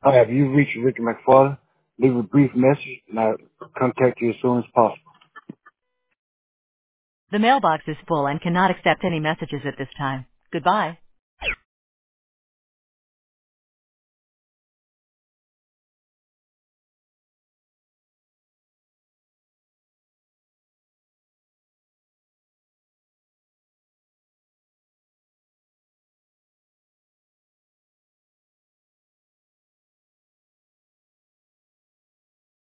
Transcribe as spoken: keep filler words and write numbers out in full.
Hi, have you reached Ricky McFarland? Leave a brief message and I'll contact you as soon as possible. The mailbox is full and cannot accept any messages at this time. Goodbye.